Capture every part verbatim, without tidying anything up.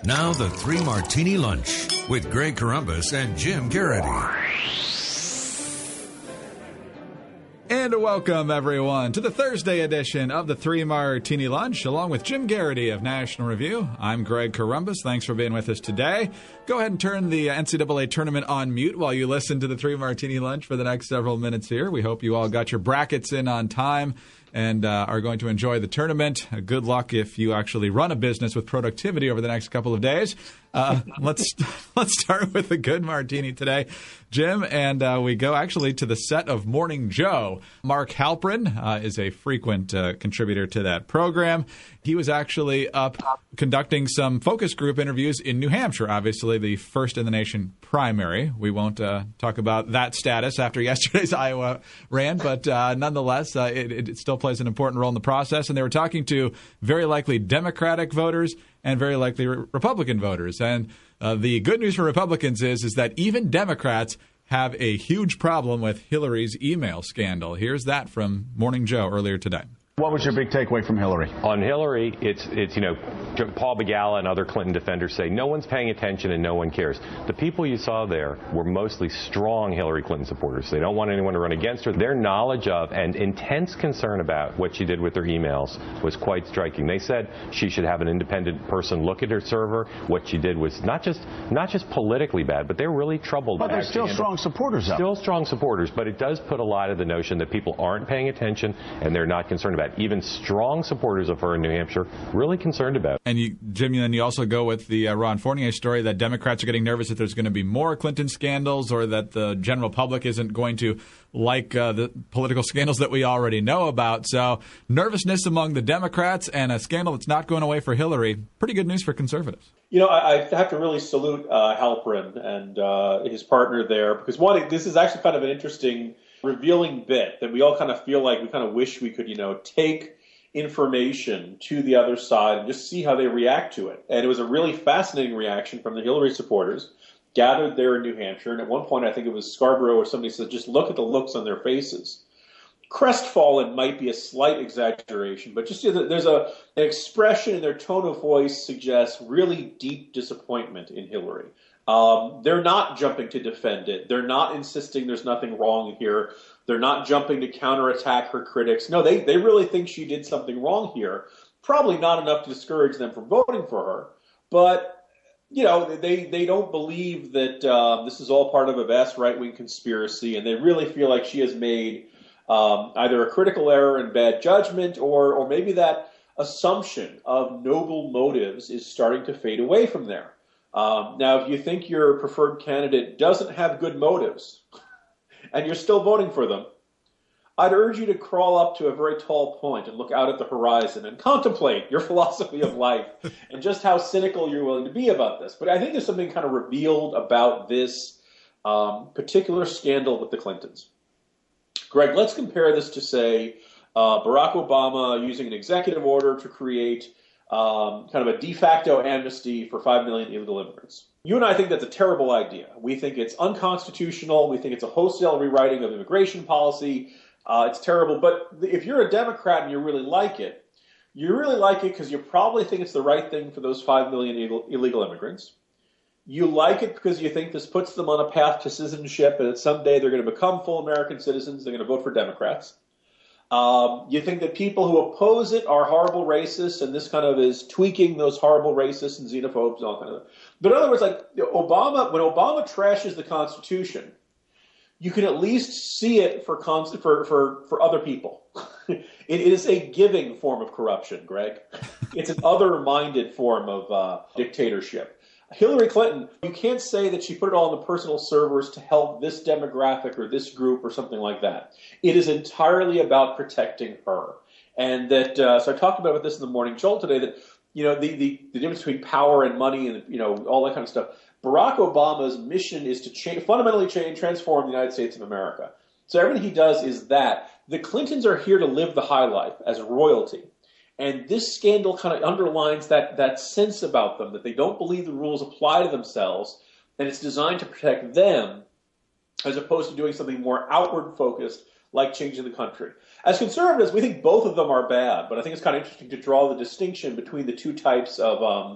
Now the Three Martini Lunch with Greg Corombos and Jim Garrity. And welcome, everyone, to the Thursday edition of the Three Martini Lunch, along with Jim Garrity of National Review. I'm Greg Corombos. Thanks for being with us today. Go ahead and turn the N C double A tournament on mute while you listen to the Three Martini Lunch for the next several minutes here. We hope you all got your brackets in on time and uh, are going to enjoy the tournament. Uh, good luck if you actually run a business with productivity over the next couple of days. Uh, let's let's start with a good martini today, Jim, and uh, we go actually to the set of Morning Joe. Mark Halperin uh, is a frequent uh, contributor to that program. He was actually up conducting some focus group interviews in New Hampshire, obviously the first in the nation primary. We won't uh, talk about that status after yesterday's Iowa ran, but uh, nonetheless, uh, it, it still plays an important role in the process. And they were talking to very likely Democratic voters and very likely re- Republican voters. And uh, the good news for Republicans is, is that even Democrats have a huge problem with Hillary's email scandal. Here's that from Morning Joe earlier today. What was your big takeaway from Hillary? On Hillary, it's, it's you know, Paul Begala and other Clinton defenders say no one's paying attention and no one cares. The people you saw there were mostly strong Hillary Clinton supporters. They don't want anyone to run against her. Their knowledge of and intense concern about what she did with her emails was quite striking. They said she should have an independent person look at her server. What she did was not just not just politically bad, but they're really troubled. But they're still strong supporters of it. Still strong supporters, but it does put a lot of the notion that people aren't paying attention and they're not concerned about. Even strong supporters of her in New Hampshire really concerned about it. And you, Jim, then you also go with the uh, Ron Fournier story that Democrats are getting nervous that there's going to be more Clinton scandals or that the general public isn't going to like uh, the political scandals that we already know about. So nervousness among the Democrats and a scandal that's not going away for Hillary. Pretty good news for conservatives. You know, I, I have to really salute uh, Halperin and uh, his partner there because, one, this is actually kind of an interesting revealing bit that we all kind of feel like we kind of wish we could, you know, take information to the other side and just see how they react to it. And it was a really fascinating reaction from the Hillary supporters gathered there in New Hampshire. And at one point, I think it was Scarborough or somebody said, just look at the looks on their faces. Crestfallen might be a slight exaggeration, but just you know, there's a, an expression in their tone of voice suggests really deep disappointment in Hillary. Um, they're not jumping to defend it. They're not insisting there's nothing wrong here. They're not jumping to counterattack her critics. No, they, they really think she did something wrong here. Probably not enough to discourage them from voting for her. But, you know, they, they don't believe that uh, this is all part of a vast right-wing conspiracy, and they really feel like she has made um, either a critical error in bad judgment or, or maybe that assumption of noble motives is starting to fade away from there. Um, now, if you think your preferred candidate doesn't have good motives and you're still voting for them, I'd urge you to crawl up to a very tall point and look out at the horizon and contemplate your philosophy of life and just how cynical you're willing to be about this. But I think there's something kind of revealed about this um, particular scandal with the Clintons. Greg, let's compare this to, say, uh, Barack Obama using an executive order to create Um, kind of a de facto amnesty for five million illegal immigrants. You and I think that's a terrible idea. We think it's unconstitutional. We think it's a wholesale rewriting of immigration policy. Uh, it's terrible. But if you're a Democrat and you really like it, you really like it because you probably think it's the right thing for those five million illegal, illegal immigrants. You like it because you think this puts them on a path to citizenship and that someday they're going to become full American citizens. They're going to vote for Democrats. Um, you think that people who oppose it are horrible racists, and this kind of is tweaking those horrible racists and xenophobes and all kind of. But in other words, like Obama, when Obama trashes the Constitution, you can at least see it for for for, for other people. It is a giving form of corruption, Greg. It's an other-minded form of uh, dictatorship. Hillary Clinton, you can't say that she put it all on the personal servers to help this demographic or this group or something like that. It is entirely about protecting her. And that, uh, so I talked about this in the Morning Jolt today, that, you know, the, the, the difference between power and money and, you know, all that kind of stuff. Barack Obama's mission is to change, fundamentally change, transform the United States of America. So everything he does is that. The Clintons are here to live the high life as royalty. And this scandal kind of underlines that, that sense about them, that they don't believe the rules apply to themselves, and it's designed to protect them as opposed to doing something more outward focused like changing the country. As conservatives, we think both of them are bad, but I think it's kind of interesting to draw the distinction between the two types of um,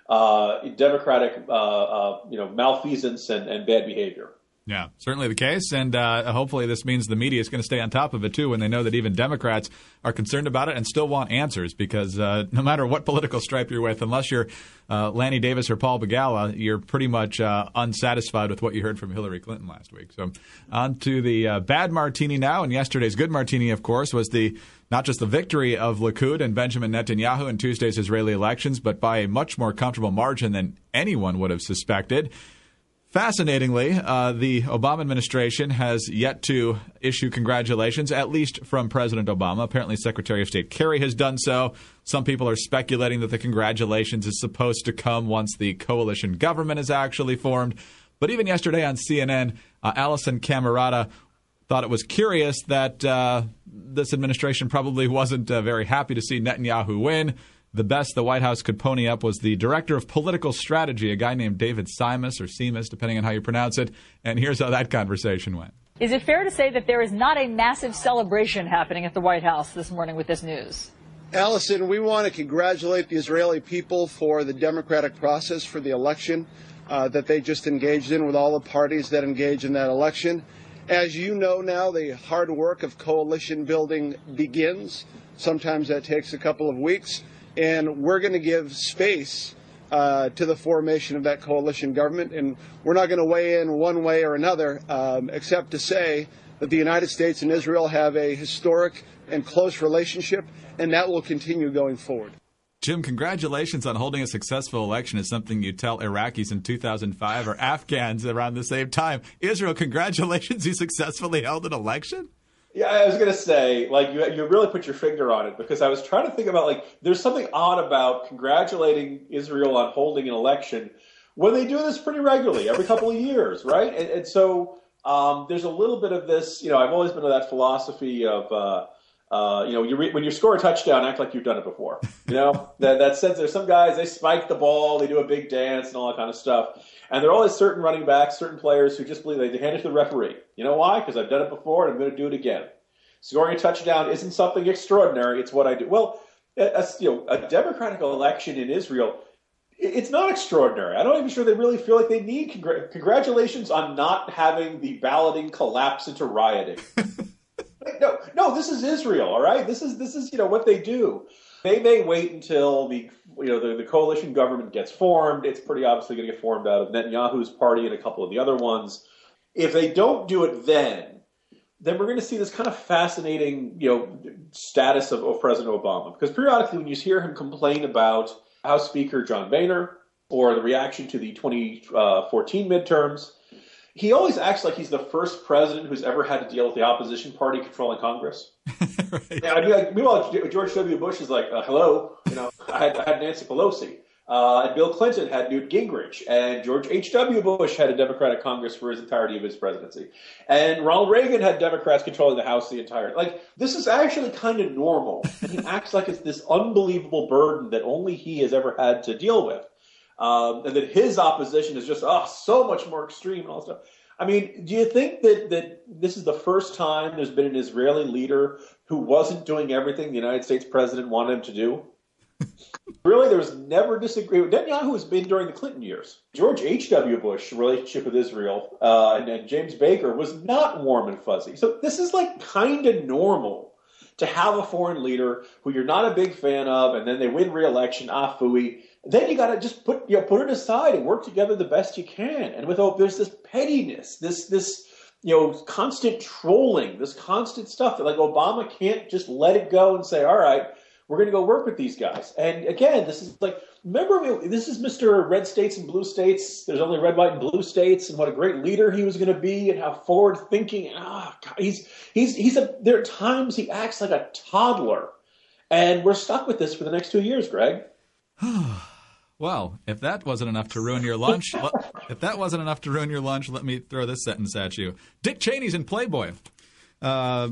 uh, Democratic, uh, uh, you know, malfeasance and, and bad behavior. Yeah, certainly the case, and uh, hopefully this means the media is going to stay on top of it, too, when they know that even Democrats are concerned about it and still want answers, because uh, no matter what political stripe you're with, unless you're uh, Lanny Davis or Paul Begala, you're pretty much uh, unsatisfied with what you heard from Hillary Clinton last week. So on to the uh, bad martini now, and yesterday's good martini, of course, was the not just the victory of Likud and Benjamin Netanyahu in Tuesday's Israeli elections, but by a much more comfortable margin than anyone would have suspected. Fascinatingly, uh, the Obama administration has yet to issue congratulations, at least from President Obama. Apparently, Secretary of State Kerry has done so. Some people are speculating that the congratulations is supposed to come once the coalition government is actually formed. But even yesterday on C N N, uh, Allison Camerata thought it was curious that uh, this administration probably wasn't uh, very happy to see Netanyahu win. The best the White House could pony up was the director of political strategy, a guy named David Simas, or Simas, depending on how you pronounce it. And here's how that conversation went. Is it fair to say that there is not a massive celebration happening at the White House this morning with this news? Allison, we want to congratulate the Israeli people for the democratic process for the election uh, that they just engaged in with all the parties that engaged in that election. As you know now, the hard work of coalition building begins. Sometimes that takes a couple of weeks. And we're going to give space uh, to the formation of that coalition government. And we're not going to weigh in one way or another, um, except to say that the United States and Israel have a historic and close relationship, and that will continue going forward. Jim, congratulations on holding a successful election is something you tell Iraqis in two thousand five or Afghans around the same time. Israel, congratulations, you successfully held an election? Yeah, I was going to say, like, you you really put your finger on it, because I was trying to think about, like, there's something odd about congratulating Israel on holding an election when they do this pretty regularly, every couple of years, right? And, and so um, there's a little bit of this, you know, I've always been of that philosophy of, uh, uh, you know, you re- when you score a touchdown, act like you've done it before. You know, that, that sense there's some guys, they spike the ball, they do a big dance and all that kind of stuff. And there are always certain running backs, certain players who just believe they hand it to the referee. You know why? Because I've done it before and I'm going to do it again. Scoring a touchdown isn't something extraordinary. It's what I do. Well, a, you know, a democratic election in Israel, it's not extraordinary. I'm not even sure they really feel like they need congr- congratulations on not having the balloting collapse into rioting. no, no, this is Israel, all right? This is this is you know what they do. They may wait until the you know the, the coalition government gets formed. It's pretty obviously going to get formed out of Netanyahu's party and a couple of the other ones. If they don't do it then, then we're going to see this kind of fascinating, you know, status of, of President Obama. Because periodically when you hear him complain about House Speaker John Boehner or the reaction to the twenty fourteen midterms, he always acts like he's the first president who's ever had to deal with the opposition party controlling Congress. Right. Yeah, I mean, like, meanwhile, George W. Bush is like, uh, hello, you know, I had, I had Nancy Pelosi. Uh, and Bill Clinton had Newt Gingrich, and George H W. Bush had a Democratic Congress for his entirety of his presidency, and Ronald Reagan had Democrats controlling the House the entire. Like, this is actually kind of normal, and he acts like it's this unbelievable burden that only he has ever had to deal with, um, and that his opposition is just oh so much more extreme and all that stuff. I mean, do you think that that this is the first time there's been an Israeli leader who wasn't doing everything the United States president wanted him to do? Really, there was never disagreement. Netanyahu has been during the Clinton years. George H W. Bush's relationship with Israel uh, and, and James Baker was not warm and fuzzy. So this is like kind of normal to have a foreign leader who you're not a big fan of, and then they win re-election, ah, phooey. Then you got to just put you know put it aside and work together the best you can. And with oh, there's this pettiness, this this you know constant trolling, this constant stuff that like Obama can't just let it go and say, all right, we're going to go work with these guys. And again, this is like, remember, this is Mister Red States and Blue States. There's only red, white, and blue states, and what a great leader he was going to be, and how forward-thinking. Ah, God, he's he's he's a. There are times he acts like a toddler, and we're stuck with this for the next two years, Greg. Well, if that wasn't enough to ruin your lunch, if that wasn't enough to ruin your lunch, let me throw this sentence at you. Dick Cheney's in Playboy. Uh,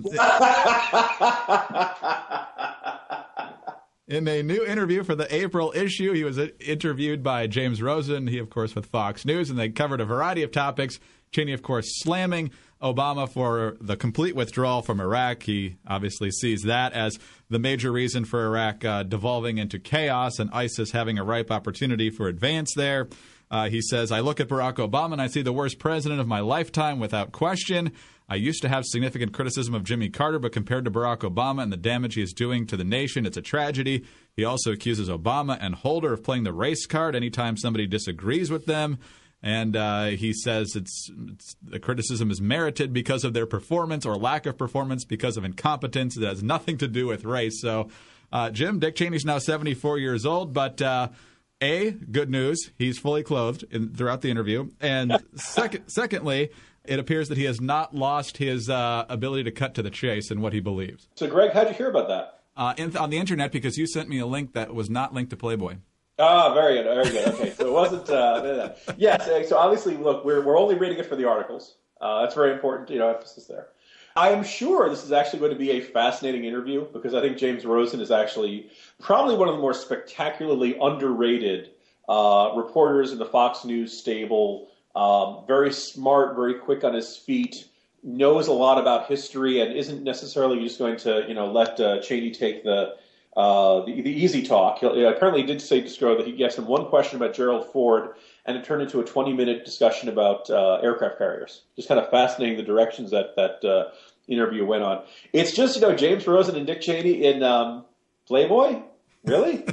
In a new interview for the April issue, he was interviewed by James Rosen, he, of course, with Fox News, and they covered a variety of topics. Cheney, of course, slamming Obama for the complete withdrawal from Iraq. He obviously sees that as the major reason for Iraq uh, devolving into chaos and ISIS having a ripe opportunity for advance there. Uh, he says, I look at Barack Obama and I see the worst president of my lifetime without question. I used to have significant criticism of Jimmy Carter, but compared to Barack Obama and the damage he is doing to the nation, it's a tragedy. He also accuses Obama and Holder of playing the race card anytime somebody disagrees with them. And uh, he says it's, it's the criticism is merited because of their performance or lack of performance, because of incompetence. It has nothing to do with race. So, uh, Jim, Dick Cheney's now seventy-four years old, but uh, A, good news, he's fully clothed in, throughout the interview. And second, secondly, it appears that he has not lost his uh, ability to cut to the chase in what he believes. So, Greg, how'd you hear about that? Uh, in, on the internet, because you sent me a link that was not linked to Playboy. Ah, very good, very good. Okay, so it wasn't. Uh, yes, so obviously, look, we're we're only reading it for the articles. Uh, that's very important, you know, emphasis there. I am sure this is actually going to be a fascinating interview because I think James Rosen is actually probably one of the more spectacularly underrated uh, reporters in the Fox News stable. Um, very smart, very quick on his feet, knows a lot about history, and isn't necessarily just going to, you know, let uh, Cheney take the. Uh, the, the easy talk. He apparently did say to Stroh that he asked him one question about Gerald Ford, and it turned into a twenty-minute discussion about uh, aircraft carriers. Just kind of fascinating the directions that that uh, interview went on. It's just, you know, James Rosen and Dick Cheney in um, Playboy? Really?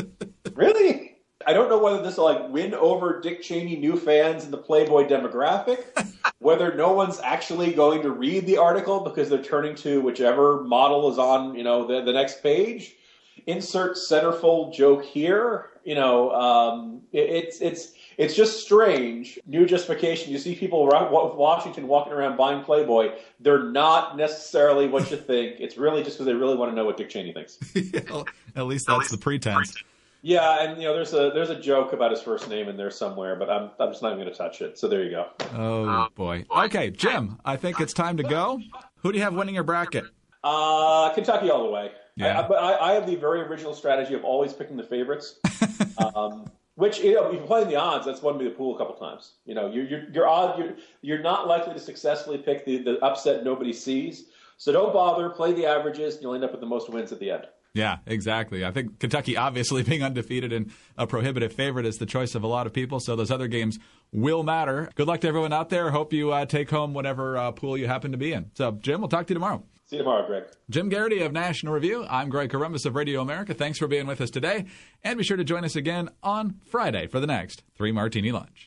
Really? I don't know whether this will like win over Dick Cheney new fans in the Playboy demographic, whether no one's actually going to read the article because they're turning to whichever model is on, you know, the, the next page. Insert centerfold joke here. You know, um, it, it's it's it's just strange. New justification. You see people around Washington walking around buying Playboy. They're not necessarily what you think. It's really just because they really want to know what Dick Cheney thinks. Yeah, at least that's the pretense. Yeah, and you know, there's a there's a joke about his first name in there somewhere, but I'm I'm just not even going to touch it. So there you go. Oh boy. Okay, Jim. I think it's time to go. Who do you have winning your bracket? Uh, Kentucky all the way. Yeah. I, but I, I have the very original strategy of always picking the favorites, um, which, you know, if you play in the odds, that's won me the pool a couple times. You know, you're you're you're, odd, you're, you're not likely to successfully pick the, the upset nobody sees. So don't bother. Play the averages, and you'll end up with the most wins at the end. Yeah, exactly. I think Kentucky, obviously being undefeated and a prohibitive favorite, is the choice of a lot of people. So those other games will matter. Good luck to everyone out there. Hope you uh, take home whatever uh, pool you happen to be in. So, Jim, we'll talk to you tomorrow. See you tomorrow, Greg. Jim Garrity of National Review. I'm Greg Corombos of Radio America. Thanks for being with us today. And be sure to join us again on Friday for the next Three Martini Lunch.